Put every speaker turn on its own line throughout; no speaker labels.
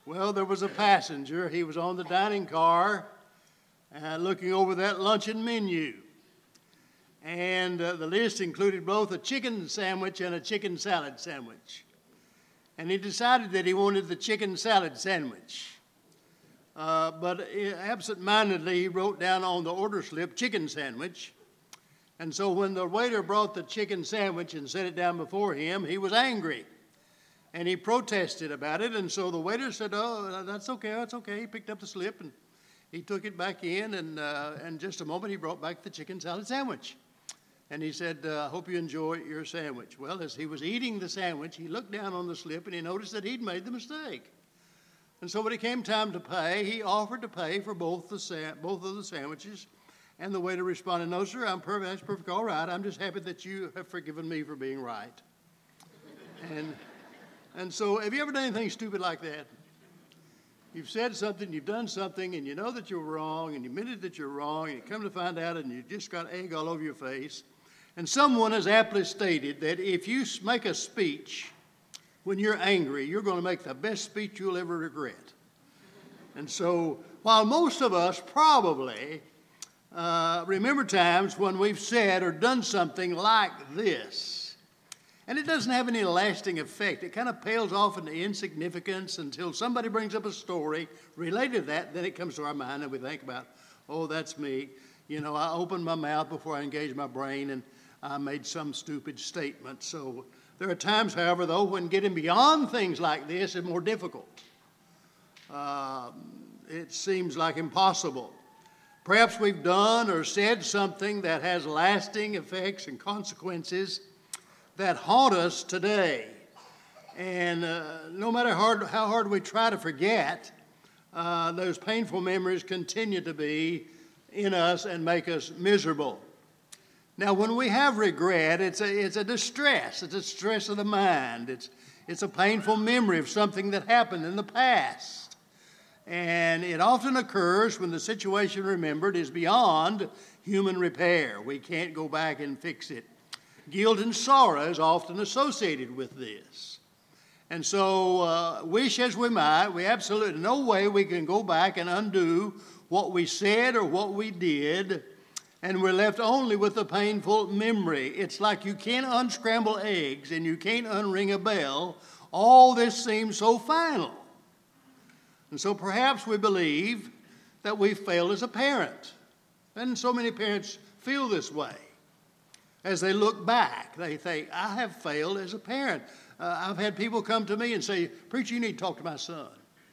Well, there was a passenger. He was on the dining car looking over that luncheon menu. And the list included both a chicken sandwich and a chicken salad sandwich. And he decided that he wanted the chicken salad sandwich. But absent-mindedly, he wrote down on the order slip chicken sandwich. And so when the waiter brought the chicken sandwich and set it down before him, he was angry. And he protested about it. And so the waiter said, "Oh, that's okay, that's okay." He picked up the slip and he took it back in. And in just a moment, he brought back the chicken salad sandwich. And he said, "I hope you enjoy your sandwich." Well, as he was eating the sandwich, he looked down on the slip and he noticed that he'd made the mistake. And so when it came time to pay, he offered to pay for both of the sandwiches. And the waiter responded, "No, sir, that's perfect, all right. I'm just happy that you have forgiven me for being right." And so have you ever done anything stupid like that? You've said something, you've done something, and you know that you're wrong, and you admitted that you're wrong, and you come to find out, and you just got egg all over your face. And someone has aptly stated that if you make a speech when you're angry, you're going to make the best speech you'll ever regret. And so while most of us probably remember times when we've said or done something like this, and it doesn't have any lasting effect. It kind of pales off into insignificance until somebody brings up a story related to that. Then it comes to our mind and we think about, "Oh, that's me. You know, I opened my mouth before I engaged my brain and I made some stupid statement." So there are times, however, though, when getting beyond things like this is more difficult. It seems like impossible. Perhaps we've done or said something that has lasting effects and consequences that haunt us today. And no matter how hard we try to forget, those painful memories continue to be in us and make us miserable. Now, when we have regret, it's a distress. It's a stress of the mind. It's a painful memory of something that happened in the past. And it often occurs when the situation remembered is beyond human repair. We can't go back and fix it. Guilt and sorrow is often associated with this. And so, wish as we might, we absolutely no way we can go back and undo what we said or what we did, and we're left only with a painful memory. It's like you can't unscramble eggs and you can't unring a bell. All this seems so final. And so perhaps we believe that we failed as a parent. And so many parents feel this way. As they look back, they think, "I have failed as a parent." I've had people come to me and say, "Preacher, you need to talk to my son."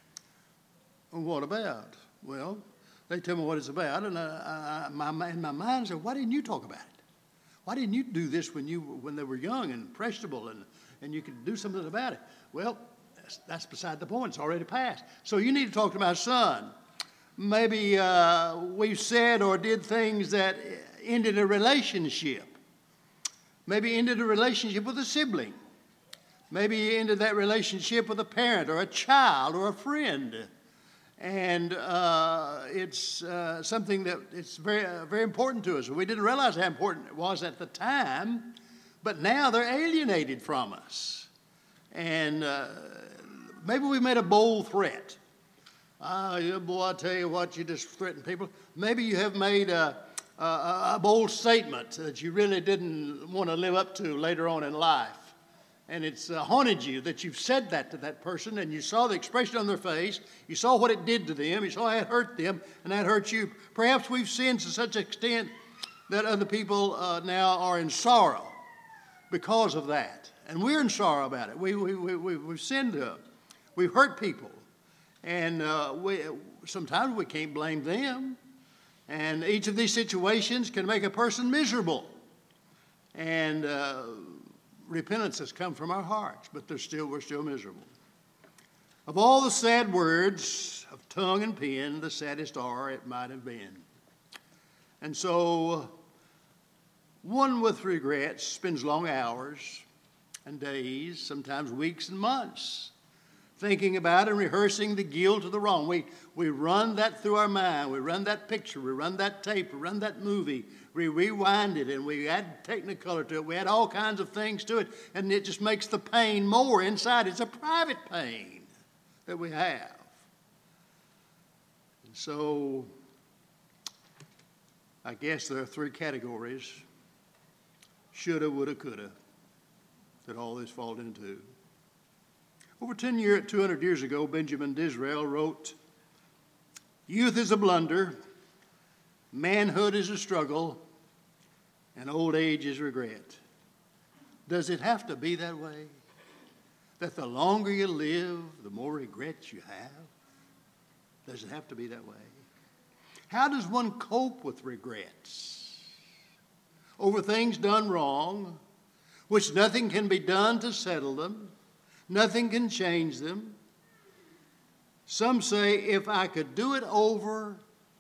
"Well, what about?" Well, they tell me what it's about, and in my mind said, "Why didn't you talk about it? Why didn't you do this when they were young and impressionable and you could do something about it?" Well, that's beside the point. It's already passed. So you need to talk to my son. Maybe we've said or did things that ended a relationship. Maybe ended a relationship with a sibling. Maybe ended that relationship with a parent or a child or a friend. And it's something that it's very, very important to us. We didn't realize how important it was at the time, but now they're alienated from us. And maybe we made a bold threat. Boy, I tell you what, you just threaten people. Maybe you have made a bold statement that you really didn't want to live up to later on in life. And it's haunted you that you've said that to that person, and you saw the expression on their face, you saw what it did to them, you saw how it hurt them, and that hurt you. Perhaps we've sinned to such an extent that other people now are in sorrow because of that. And we're in sorrow about it. We've sinned to them. We've hurt people. And sometimes we can't blame them. And each of these situations can make a person miserable. And repentance has come from our hearts, but we're still miserable. Of all the sad words of tongue and pen, the saddest are, "It might have been." And so one with regrets spends long hours and days, sometimes weeks and months, thinking about and rehearsing the guilt of the wrong. We run that through our mind. We run that picture. We run that tape. We run that movie. We rewind it, and we add Technicolor to it. We add all kinds of things to it, and it just makes the pain more inside. It's a private pain that we have. So, I guess there are three categories: shoulda, woulda, coulda, that all this falls into. Over 200 years ago, Benjamin Disraeli wrote, "Youth is a blunder, manhood is a struggle, and old age is regret." Does it have to be that way? That the longer you live, the more regrets you have? Does it have to be that way? How does one cope with regrets over things done wrong, which nothing can be done to settle them, nothing can change them? Some say, if I could do it over,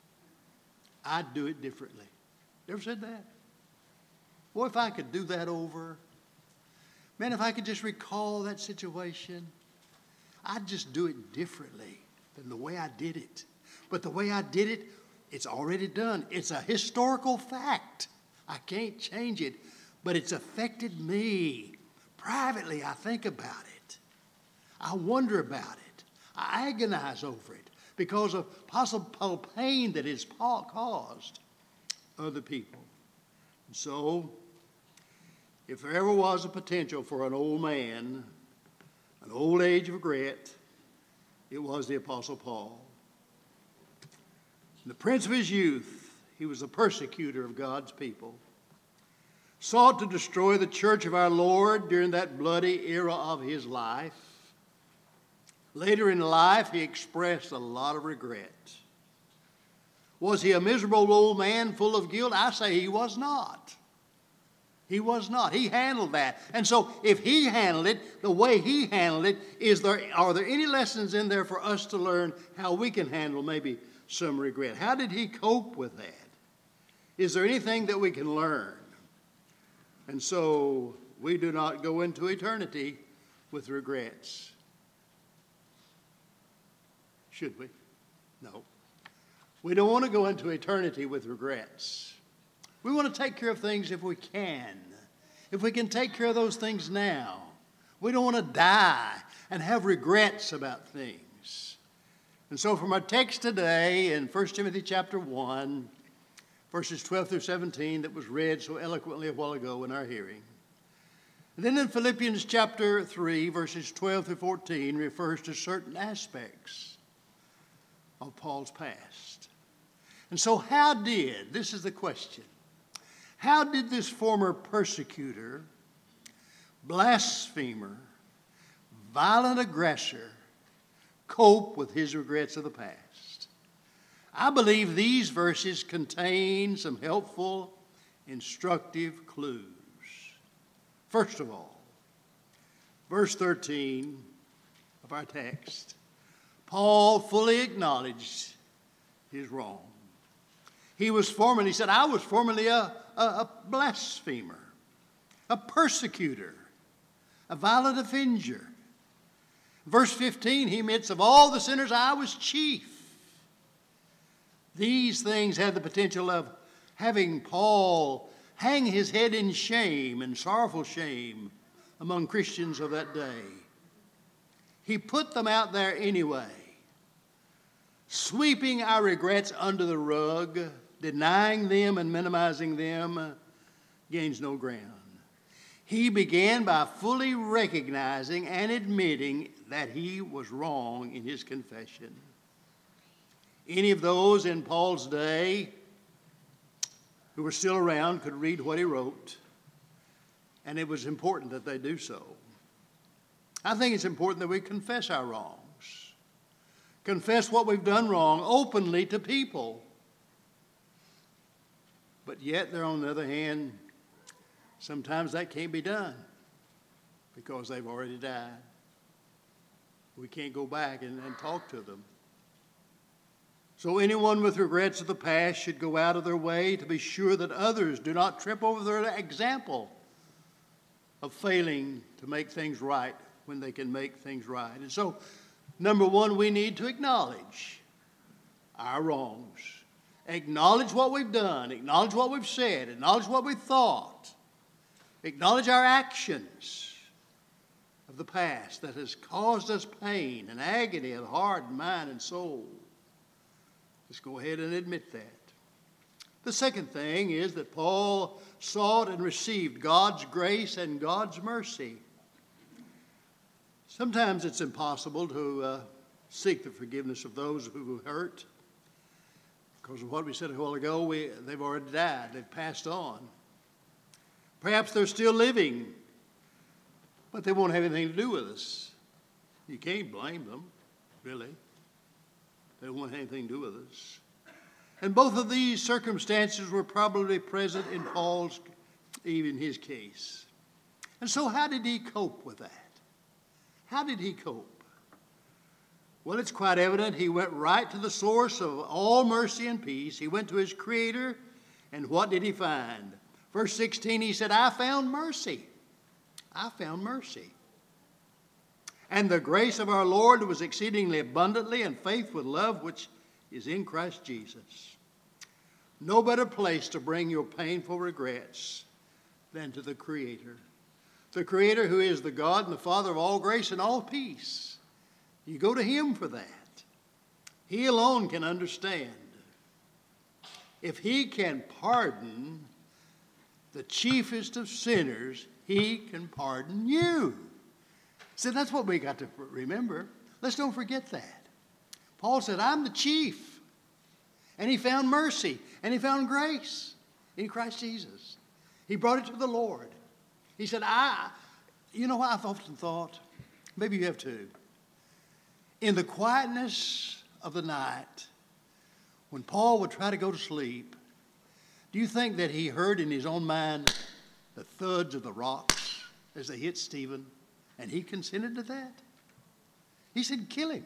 I'd do it differently. You ever said that? Boy, if I could do that over, man, if I could just recall that situation, I'd just do it differently than the way I did it. But the way I did it, it's already done. It's a historical fact. I can't change it, but it's affected me. Privately, I think about it. I wonder about it. I agonize over it because of possible pain that it's caused other people. And so, if there ever was a potential for an old man, an old age of regret, it was the Apostle Paul. In the prince of his youth, he was a persecutor of God's people, sought to destroy the church of our Lord during that bloody era of his life. Later in life, he expressed a lot of regret. Was he a miserable old man full of guilt? I say he was not. He was not. He handled that. And so if he handled it the way he handled it, are there any lessons in there for us to learn how we can handle maybe some regret? How did he cope with that? Is there anything that we can learn? And so we do not go into eternity with regrets. Should we? No. We don't want to go into eternity with regrets. We want to take care of things if we can. If we can take care of those things now. We don't want to die and have regrets about things. And so from our text today in 1 Timothy chapter 1, verses 12 through 17 that was read so eloquently a while ago in our hearing. And then in Philippians chapter 3, verses 12 through 14 refers to certain aspects of Paul's past. And so this is the question, how did this former persecutor, blasphemer, violent aggressor cope with his regrets of the past? I believe these verses contain some helpful, instructive clues. First of all, verse 13 of our text, Paul fully acknowledged his wrong. He said, I was formerly a blasphemer, a persecutor, a violent avenger. Verse 15, he admits, of all the sinners, I was chief. These things had the potential of having Paul hang his head in shame and sorrowful shame among Christians of that day. He put them out there anyway. Sweeping our regrets under the rug, denying them and minimizing them, gains no ground. He began by fully recognizing and admitting that he was wrong in his confession. Any of those in Paul's day who were still around could read what he wrote, and it was important that they do so. I think it's important that we confess our wrongs, confess what we've done wrong openly to people. But yet, there, on the other hand, sometimes that can't be done because they've already died. We can't go back and talk to them. So anyone with regrets of the past should go out of their way to be sure that others do not trip over their example of failing to make things right when they can make things right. And so, number one, we need to acknowledge our wrongs. Acknowledge what we've done. Acknowledge what we've said. Acknowledge what we thought. Acknowledge our actions of the past that has caused us pain and agony of heart and mind and soul. Let's go ahead and admit that. The second thing is that Paul sought and received God's grace and God's mercy. Sometimes it's impossible to seek the forgiveness of those who hurt. Because of what we said a while ago, they've already died. They've passed on. Perhaps they're still living, but they won't have anything to do with us. You can't blame them, really. They won't have anything to do with us. And both of these circumstances were probably present in Paul's, even his case. And so how did he cope with that? How did he cope? Well, it's quite evident he went right to the source of all mercy and peace. He went to his Creator, and what did he find? Verse 16, he said, I found mercy. I found mercy. And the grace of our Lord was exceedingly abundantly, and faith with love, which is in Christ Jesus. No better place to bring your painful regrets than to the Creator. The Creator who is the God and the Father of all grace and all peace. You go to Him for that. He alone can understand. If He can pardon the chiefest of sinners, He can pardon you. See, that's what we got to remember. Let's don't forget that. Paul said, I'm the chief. And he found mercy. And he found grace in Christ Jesus. He brought it to the Lord. He said, you know what I've often thought? Maybe you have too. In the quietness of the night, when Paul would try to go to sleep, do you think that he heard in his own mind the thuds of the rocks as they hit Stephen? And he consented to that? He said, kill him.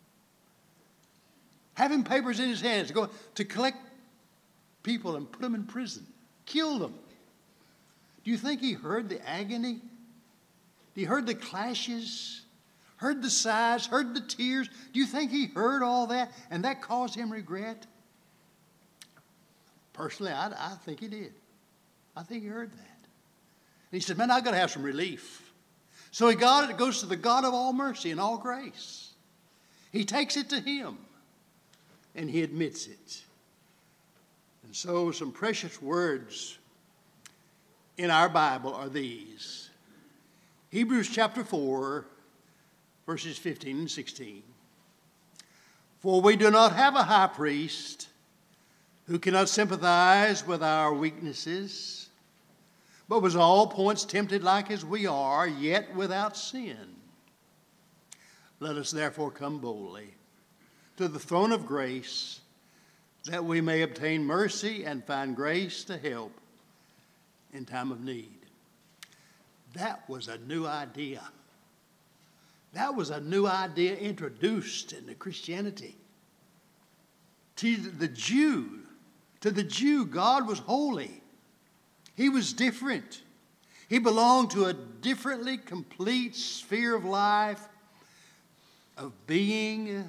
Have him papers in his hands to go to collect people and put them in prison. Kill them. Do you think he heard the agony? He heard the clashes, heard the sighs, heard the tears. Do you think he heard all that and that caused him regret? Personally, I think he did. I think he heard that. And he said, man, I've got to have some relief. So he goes to the God of all mercy and all grace. He takes it to Him and he admits it. And so some precious words in our Bible are these. Hebrews chapter 4, verses 15 and 16. For we do not have a high priest who cannot sympathize with our weaknesses, but was all points tempted like as we are, yet without sin. Let us therefore come boldly to the throne of grace, that we may obtain mercy and find grace to help in time of need. That was a new idea. That was a new idea introduced into Christianity. To the Jew, God was holy. He was different. He belonged to a differently complete sphere of life, of being,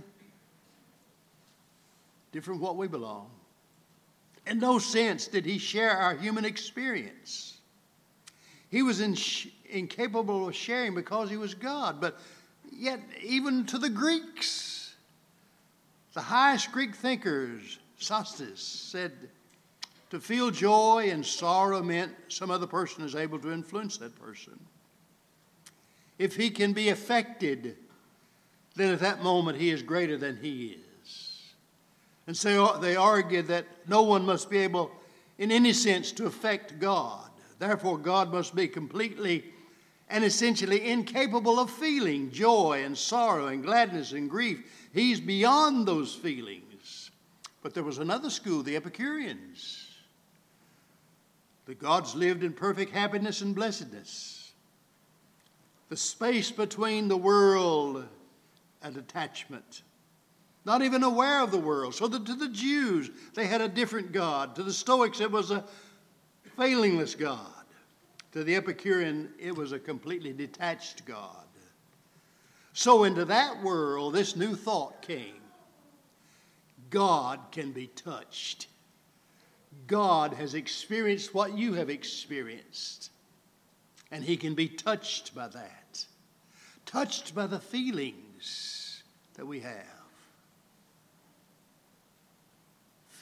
different what we belong. In no sense did he share our human experience. He was incapable of sharing because he was God. But yet, even to the Greeks, the highest Greek thinkers, Sosthenes, said to feel joy and sorrow meant some other person is able to influence that person. If he can be affected, then at that moment he is greater than he is. And so they argued that no one must be able, in any sense, to affect God. Therefore, God must be completely and essentially incapable of feeling joy and sorrow and gladness and grief. He's beyond those feelings. But there was another school, the Epicureans. The gods lived in perfect happiness and blessedness. The space between the world and attachment. Not even aware of the world. So that to the Jews, they had a different God. To the Stoics, it was a failingless God. To the Epicurean, it was a completely detached God. So into that world, this new thought came. God can be touched. God has experienced what you have experienced. And he can be touched by that. Touched by the feelings that we have.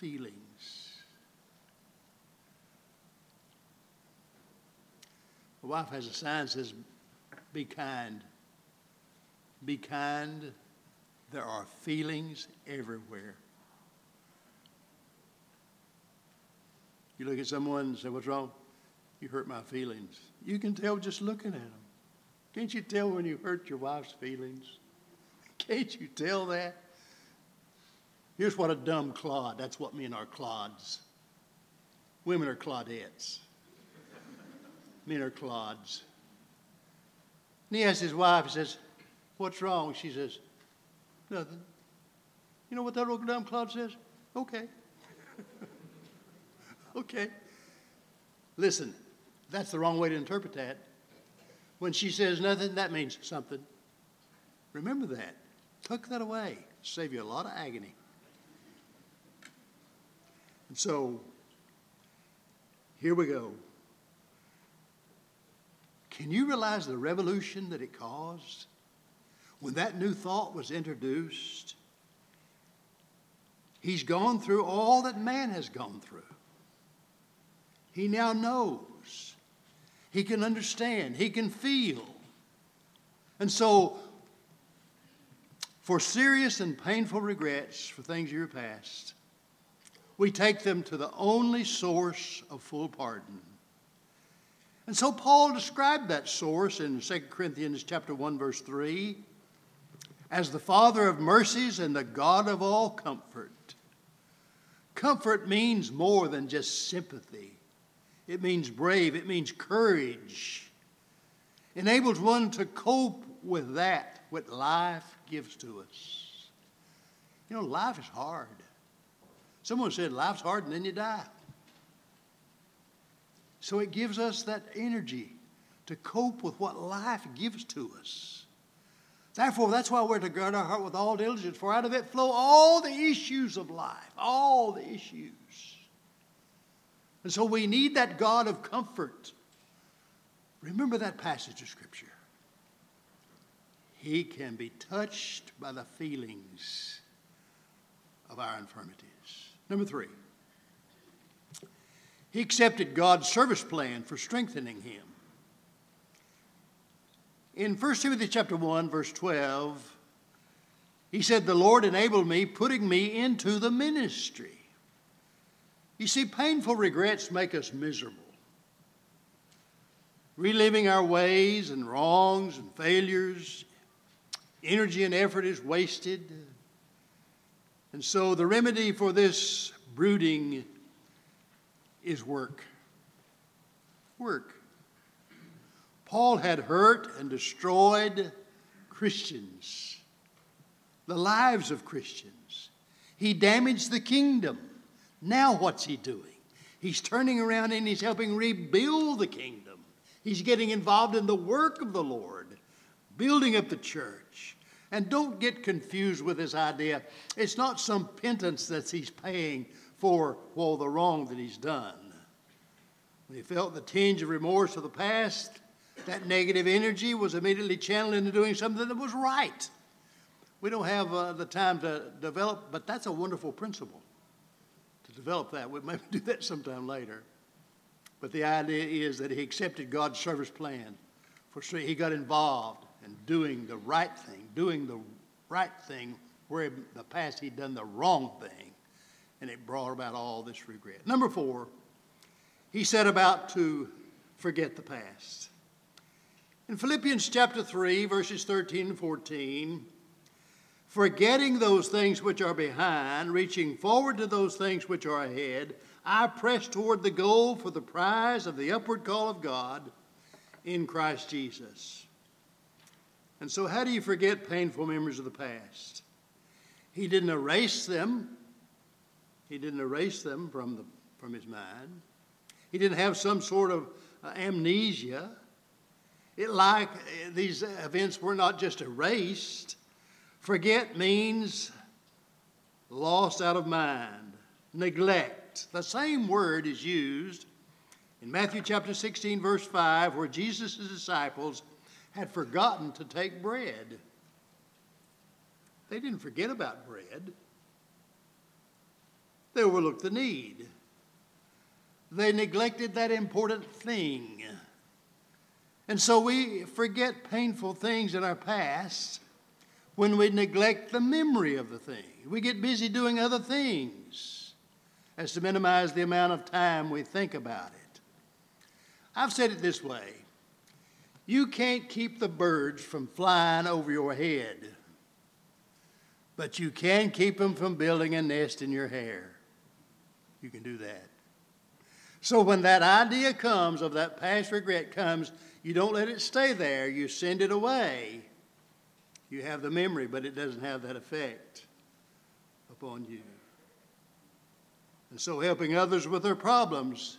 feelings. My wife has a sign that says, be kind. Be kind. There are feelings everywhere. You look at someone and say, what's wrong? You hurt my feelings. You can tell just looking at them. Can't you tell when you hurt your wife's feelings? Can't you tell that? Here's what a dumb clod. That's what men are, clods. Women are clodettes. Men are clods. And he asks his wife, he says, what's wrong? She says, nothing. You know what that old dumb clod says? Okay. Okay. Listen, that's the wrong way to interpret that. When she says nothing, that means something. Remember that. Tuck that away. Save you a lot of agony. And so, here we go. Can you realize the revolution that it caused? When that new thought was introduced, he's gone through all that man has gone through. He now knows. He can understand. He can feel. And so, for serious and painful regrets for things of your past, we take them to the only source of full pardon. And so Paul described that source in 2 Corinthians chapter 1, verse 3, as the Father of mercies and the God of all comfort. Comfort means more than just sympathy. It means brave. It means courage. Enables one to cope with that what life gives to us. You know, life is hard. Someone said life's hard and then you die. So it gives us that energy to cope with what life gives to us. Therefore, that's why we're to guard our heart with all diligence, for out of it flow all the issues of life, all the issues. And so we need that God of comfort. Remember that passage of Scripture. He can be touched by the feelings of our infirmities. Number 3, he accepted God's service plan for strengthening him. In 1 Timothy chapter 1, verse 12, he said, the Lord enabled me, putting me into the ministry. You see, painful regrets make us miserable. Reliving our ways and wrongs and failures, energy and effort is wasted. And so the remedy for this brooding is work. Work. Paul had hurt and destroyed Christians, the lives of Christians. He damaged the kingdom. Now what's he doing? He's turning around and he's helping rebuild the kingdom. He's getting involved in the work of the Lord, building up the church. And don't get confused with this idea. It's not some penance that he's paying for all the wrong that he's done. When he felt the tinge of remorse of the past, that negative energy was immediately channeled into doing something that was right. We don't have the time to develop, but that's a wonderful principle, to develop that. We maybe do that sometime later. But the idea is that he accepted God's service plan. He got involved in doing the right thing where in the past he'd done the wrong thing, and it brought about all this regret. Number 4, he set about to forget the past. In Philippians chapter 3, verses 13 and 14, forgetting those things which are behind, reaching forward to those things which are ahead, I press toward the goal for the prize of the upward call of God in Christ Jesus. And so how do you forget painful memories of the past? He didn't erase them. He didn't erase them from his mind. He didn't have some sort of amnesia. These events were not just erased. Forget means lost out of mind, neglect. The same word is used in Matthew chapter 16, verse 5, where Jesus' disciples had forgotten to take bread. They didn't forget about bread. They overlooked the need. They neglected that important thing. And so we forget painful things in our past when we neglect the memory of the thing. We get busy doing other things as to minimize the amount of time we think about it. I've said it this way. You can't keep the birds from flying over your head, but you can keep them from building a nest in your hair. You can do that. So when that idea comes, of that past regret comes, you don't let it stay there. You send it away. You have the memory, but it doesn't have that effect upon you. And so helping others with their problems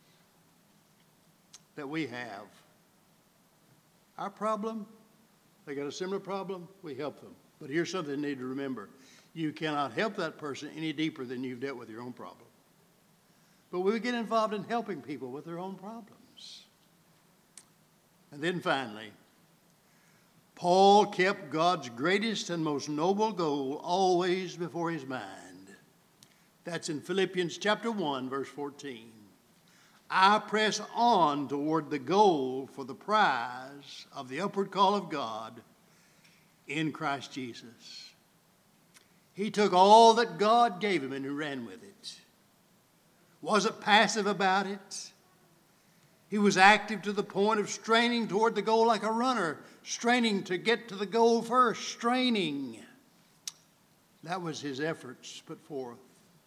that we have. Our problem, they got a similar problem, we help them. But here's something you need to remember. You cannot help that person any deeper than you've dealt with your own problem. But we get involved in helping people with their own problems. And then finally, Paul kept God's greatest and most noble goal always before his mind. That's in Philippians chapter 1, verse 14. I press on toward the goal for the prize of the upward call of God in Christ Jesus. He took all that God gave him and he ran with it. Wasn't passive about it. He was active to the point of straining toward the goal like a runner, straining to get to the goal first, straining. That was his efforts put forth.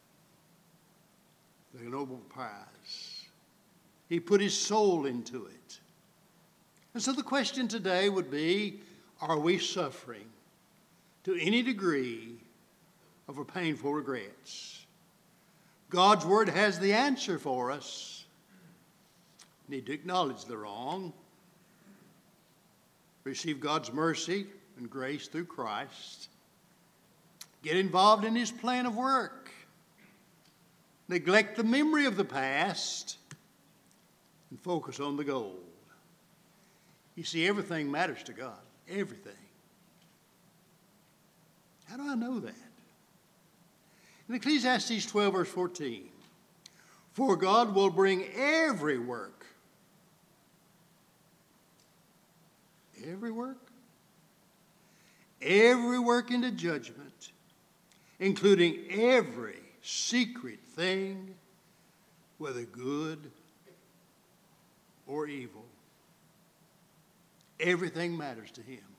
The noble prize. He put his soul into it. And so the question today would be, are we suffering to any degree over painful regrets? God's word has the answer for us. We need to acknowledge the wrong, receive God's mercy and grace through Christ, get involved in his plan of work, neglect the memory of the past, and focus on the goal. You see, everything matters to God. Everything. How do I know that? In Ecclesiastes 12, verse 14, for God will bring every work into judgment, including every secret thing, whether good or evil. Everything matters to him.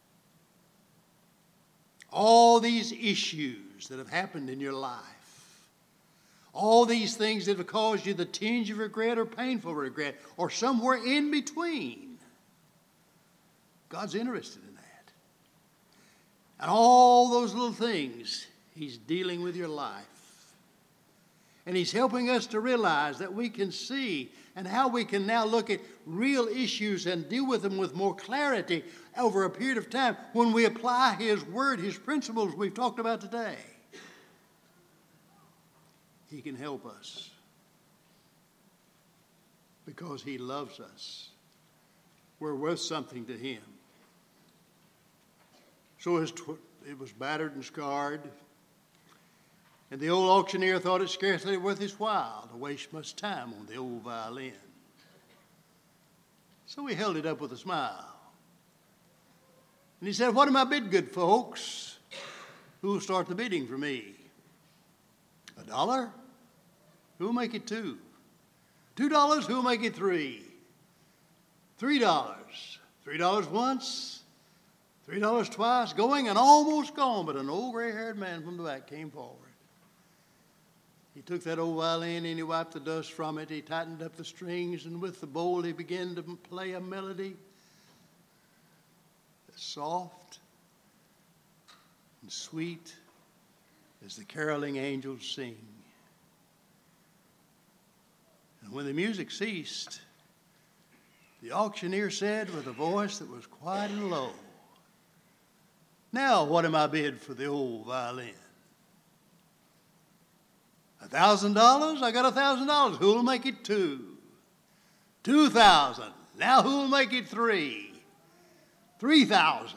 All these issues that have happened in your life, all these things that have caused you the tinge of regret or painful regret, or somewhere in between, God's interested in that. And all those little things, he's dealing with your life. And he's helping us to realize that we can see and how we can now look at real issues and deal with them with more clarity over a period of time when we apply his word, his principles we've talked about today. He can help us because he loves us. We're worth something to him. So it was battered and scarred. And the old auctioneer thought it scarcely worth his while to waste much time on the old violin. So he held it up with a smile. And he said, what am I bid, good folks? Who will start the bidding for me? $1? Who will make it $2? $2? Who will make it $3? $3. $3 once, $3 twice, going and almost gone, but an old gray-haired man from the back came forward. He took that old violin and he wiped the dust from it. He tightened up the strings, and with the bowl he began to play a melody as soft and sweet as the caroling angels sing. And when the music ceased, the auctioneer said with a voice that was quiet and low, now what am I bid for the old violin? $1,000? I got $1,000. Who'll make it $2? $2,000. Now who'll make it $3? $3,000.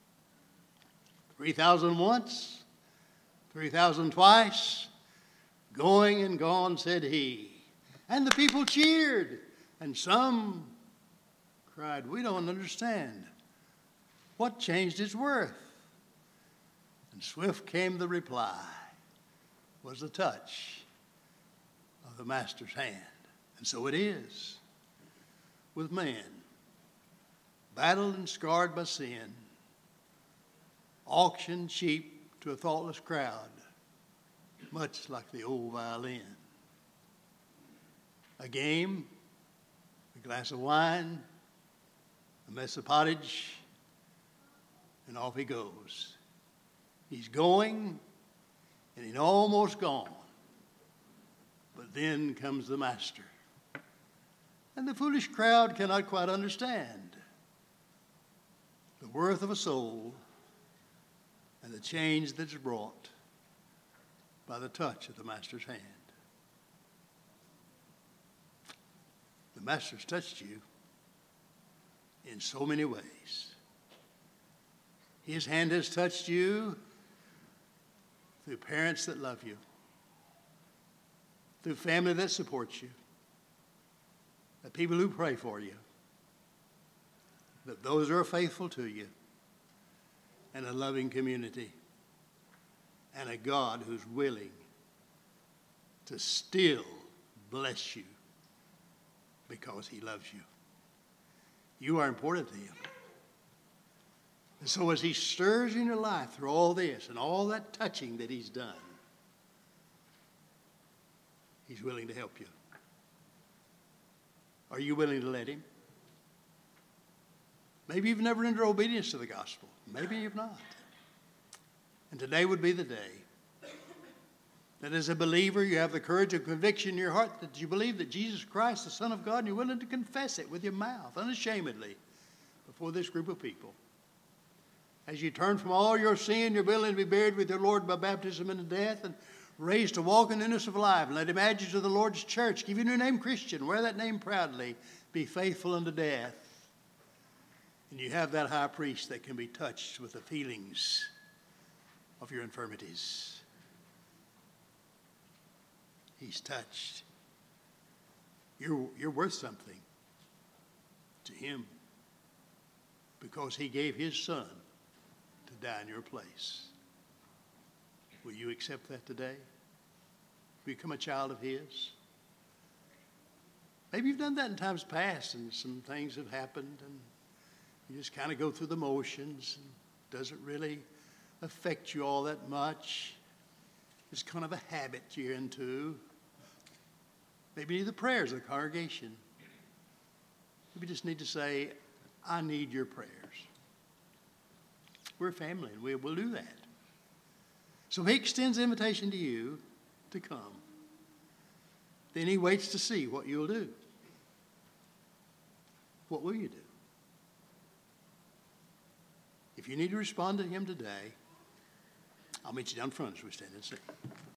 $3,000 once, $3,000 twice, Going and gone, said he. And the people cheered, and some cried, we don't understand. What changed his worth? And swift came the reply, was the touch of the Master's hand. And so it is with man, battered and scarred by sin, auctioned cheap to a thoughtless crowd, much like the old violin. A game, a glass of wine, a mess of pottage, and off he goes. He's going, and he's almost gone. But then comes the Master. And the foolish crowd cannot quite understand the worth of a soul and the change that's brought by the touch of the Master's hand. The Master's touched you in so many ways. His hand has touched you through parents that love you, through family that supports you, the people who pray for you, that those who are faithful to you, and a loving community, and a God who's willing to still bless you because he loves you. You are important to him. And so as he stirs in your life through all this and all that touching that he's done, he's willing to help you. Are you willing to let him? Maybe you've never rendered obedience to the gospel. Maybe you've not. And today would be the day that as a believer you have the courage of conviction in your heart that you believe that Jesus Christ, the Son of God, and you're willing to confess it with your mouth unashamedly before this group of people. As you turn from all your sin, you're willing to be buried with your Lord by baptism into death and raised to walk in the newness of life. And let him add you to the Lord's church. Give you a new name, Christian. Wear that name proudly. Be faithful unto death. And you have that high priest that can be touched with the feelings of your infirmities. He's touched. You're worth something to him because he gave his son to die in your place. Will you accept that today? Become a child of his? Maybe you've done that in times past and some things have happened and you just kind of go through the motions and it doesn't really affect you all that much. It's kind of a habit you're into. Maybe you need the prayers of the congregation. Maybe you just need to say, I need your prayers. We're a family and we'll do that. So he extends the invitation to you to come. Then he waits to see what you'll do. What will you do? If you need to respond to him today, I'll meet you down front as we stand and sing.